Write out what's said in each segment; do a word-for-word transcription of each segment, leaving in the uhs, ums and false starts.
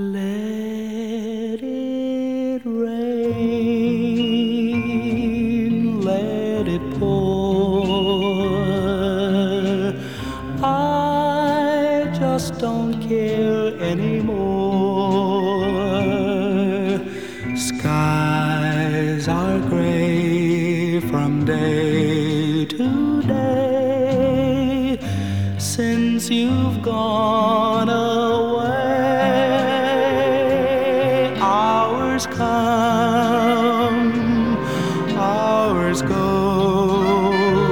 Let it rain, let it pour. I just don't care anymore. Skies are gray from day to day since you've gone away. Hours come, hours go.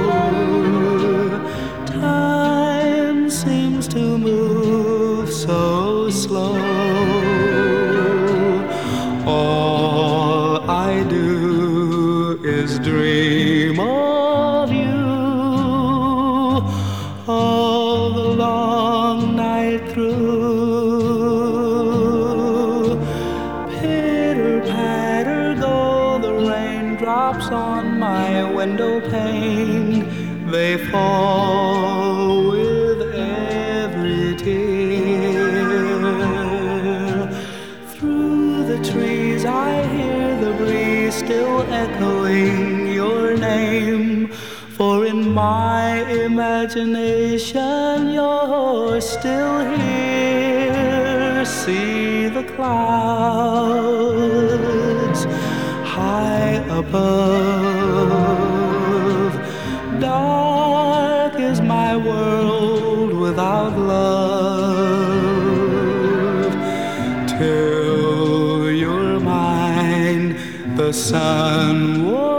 Time seems to move so slow. All I do is dream of you all the long night through. Pitter patter go the raindrops on my window pane. They fall with every tear. Through the trees I hear the breeze still echoing your name. For in my imagination you're still here. See the clouds high above. Dark is my world without love. Till you're mine, the sun